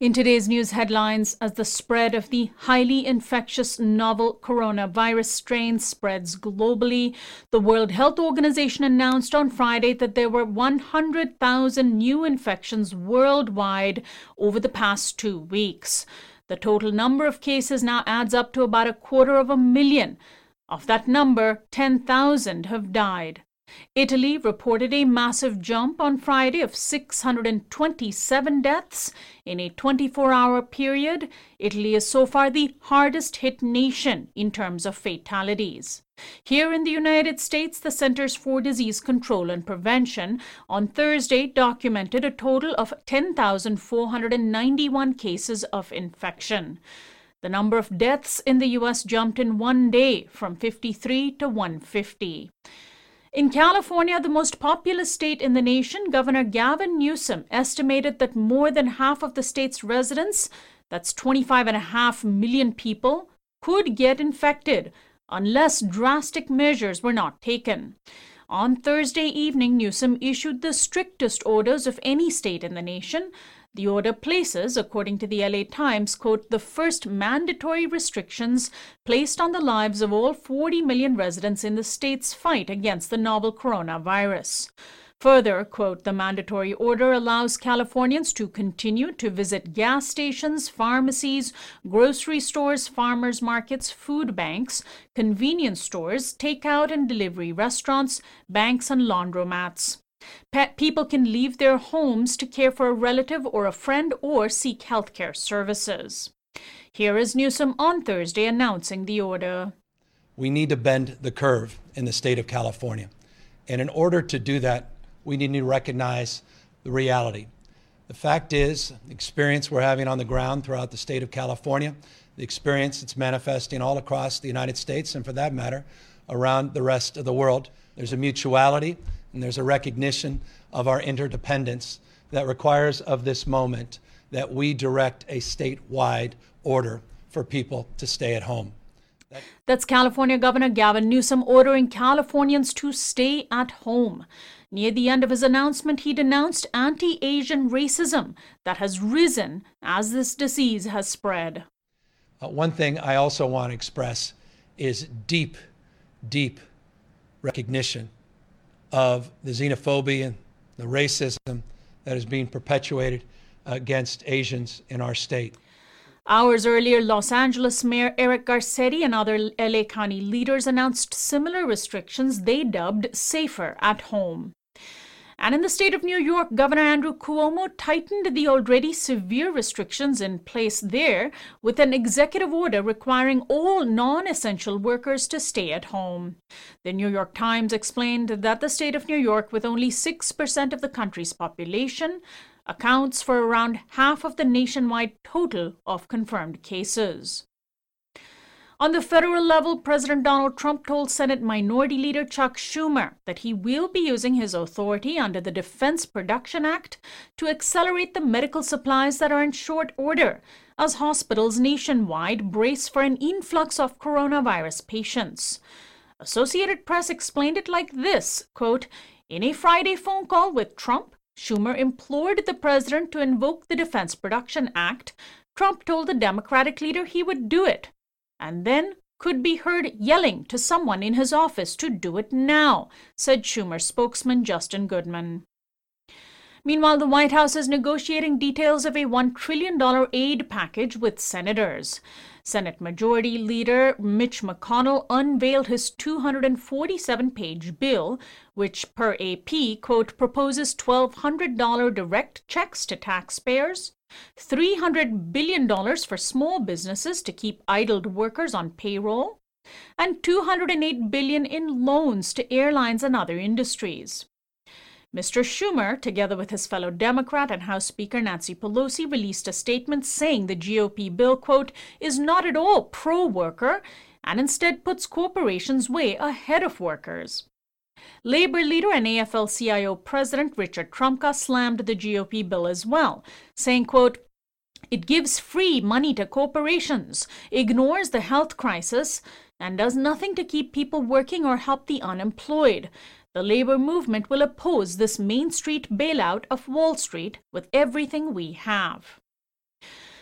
In today's news headlines, as the spread of the highly infectious novel coronavirus strain spreads globally, the World Health Organization announced on Friday that there were 100,000 new infections worldwide over the past 2 weeks. The total number of cases now adds up to about 250,000. Of that number, 10,000 have died. Italy reported a massive jump on Friday of 627 deaths in a 24-hour period. Italy is so far the hardest hit nation in terms of fatalities. Here in the United States, the Centers for Disease Control and Prevention on Thursday documented a total of 10,491 cases of infection. The number of deaths in the U.S. jumped in one day from 53 to 150. In California, the most populous state in the nation, Governor Gavin Newsom estimated that more than half of the state's residents, that's 25.5 million people, could get infected unless drastic measures were not taken. On Thursday evening, Newsom issued the strictest orders of any state in the nation. The order places, according to the LA Times, quote, the first mandatory restrictions placed on the lives of all 40 million residents in the state's fight against the novel coronavirus. Further, quote, the mandatory order allows Californians to continue to visit gas stations, pharmacies, grocery stores, farmers markets, food banks, convenience stores, takeout and delivery restaurants, banks, and laundromats. People can leave their homes to care for a relative or a friend or seek healthcare services. Here is Newsom on Thursday announcing the order. We need to bend the curve in the state of California. And in order to do that, we need to recognize the reality. The fact is, the experience we're having on the ground throughout the state of California, the experience that's manifesting all across the United States, and for that matter, around the rest of the world, there's a mutuality and there's a recognition of our interdependence that requires of this moment that we direct a statewide order for people to stay at home. That's California Governor Gavin Newsom ordering Californians to stay at home. Near the end of his announcement, he denounced anti-Asian racism that has risen as this disease has spread. One thing I also want to express is deep, deep recognition of the xenophobia and the racism that is being perpetuated against Asians in our state. Hours earlier, Los Angeles Mayor Eric Garcetti and other LA County leaders announced similar restrictions they dubbed safer at home. And in the state of New York, Governor Andrew Cuomo tightened the already severe restrictions in place there with an executive order requiring all non-essential workers to stay at home. The New York Times explained that the state of New York, with only 6% of the country's population, accounts for around half of the nationwide total of confirmed cases. On the federal level, President Donald Trump told Senate Minority Leader Chuck Schumer that he will be using his authority under the Defense Production Act to accelerate the medical supplies that are in short order as hospitals nationwide brace for an influx of coronavirus patients. Associated Press explained it like this, quote, in a Friday phone call with Trump, Schumer implored the president to invoke the Defense Production Act. Trump told the Democratic leader he would do it, and then could be heard yelling to someone in his office to do it now, said Schumer spokesman Justin Goodman. Meanwhile, the White House is negotiating details of a $1 trillion aid package with senators. Senate Majority Leader Mitch McConnell unveiled his 247-page bill, which, per AP, quote, proposes $1,200 direct checks to taxpayers, $300 billion for small businesses to keep idled workers on payroll, and $208 billion in loans to airlines and other industries. Mr. Schumer, together with his fellow Democrat and House Speaker Nancy Pelosi, released a statement saying the GOP bill, quote, is not at all pro-worker and instead puts corporations way ahead of workers. Labor leader and AFL-CIO President Richard Trumka slammed the GOP bill as well, saying, quote, it gives free money to corporations, ignores the health crisis, and does nothing to keep people working or help the unemployed. The labor movement will oppose this Main Street bailout of Wall Street with everything we have.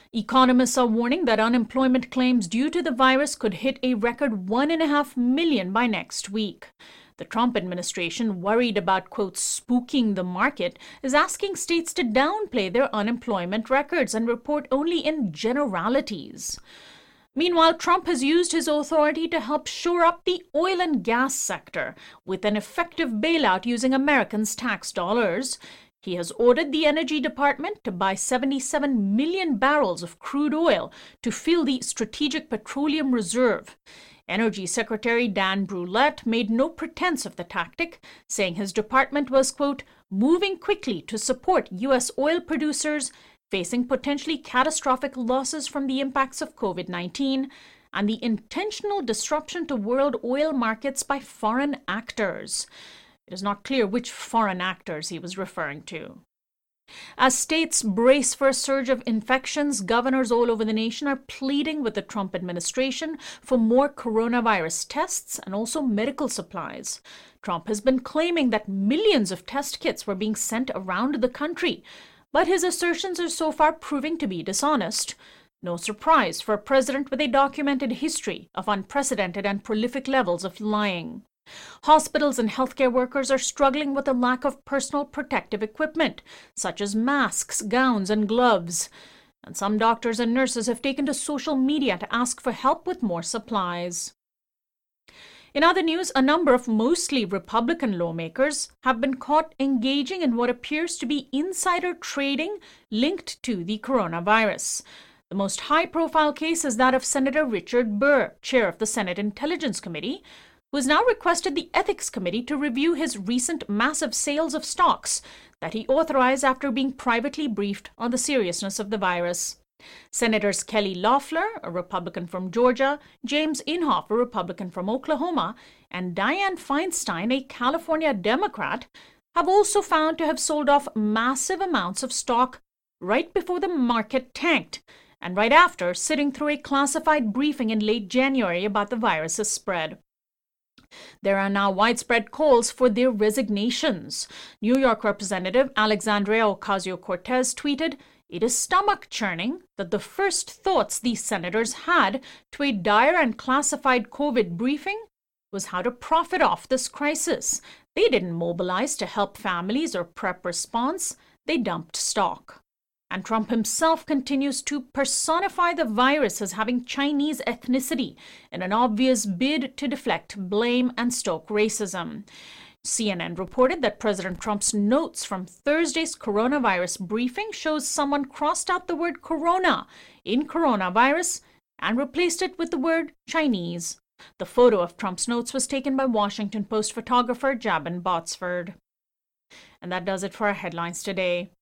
Economists are warning that unemployment claims due to the virus could hit a record 1.5 million by next week. The Trump administration, worried about, quote, spooking the market, is asking states to downplay their unemployment records and report only in generalities. Meanwhile, Trump has used his authority to help shore up the oil and gas sector with an effective bailout using Americans' tax dollars. He has ordered the Energy Department to buy 77 million barrels of crude oil to fill the Strategic Petroleum Reserve. Energy Secretary Dan Brulette made no pretense of the tactic, saying his department was, quote, moving quickly to support U.S. oil producers facing potentially catastrophic losses from the impacts of COVID-19 and the intentional disruption to world oil markets by foreign actors. It is not clear which foreign actors he was referring to. As states brace for a surge of infections, governors all over the nation are pleading with the Trump administration for more coronavirus tests and also medical supplies. Trump has been claiming that millions of test kits were being sent around the country, but his assertions are so far proving to be dishonest. No surprise for a president with a documented history of unprecedented and prolific levels of lying. Hospitals and healthcare workers are struggling with a lack of personal protective equipment, such as masks, gowns, and gloves. And some doctors and nurses have taken to social media to ask for help with more supplies. In other news, a number of mostly Republican lawmakers have been caught engaging in what appears to be insider trading linked to the coronavirus. The most high-profile case is that of Senator Richard Burr, chair of the Senate Intelligence Committee, who has now requested the Ethics Committee to review his recent massive sales of stocks that he authorized after being privately briefed on the seriousness of the virus. Senators Kelly Loeffler, a Republican from Georgia, James Inhofe, a Republican from Oklahoma, and Dianne Feinstein, a California Democrat, have also found to have sold off massive amounts of stock right before the market tanked, and right after sitting through a classified briefing in late January about the virus's spread. There are now widespread calls for their resignations. New York Representative Alexandria Ocasio-Cortez tweeted, "It is stomach-churning that the first thoughts these senators had to a dire and classified COVID briefing was how to profit off this crisis. They didn't mobilize to help families or prep response. They dumped stock." And Trump himself continues to personify the virus as having Chinese ethnicity in an obvious bid to deflect blame and stoke racism. CNN reported that President Trump's notes from Thursday's coronavirus briefing shows someone crossed out the word corona in coronavirus and replaced it with the word Chinese. The photo of Trump's notes was taken by Washington Post photographer Jabin Botsford. And that does it for our headlines today.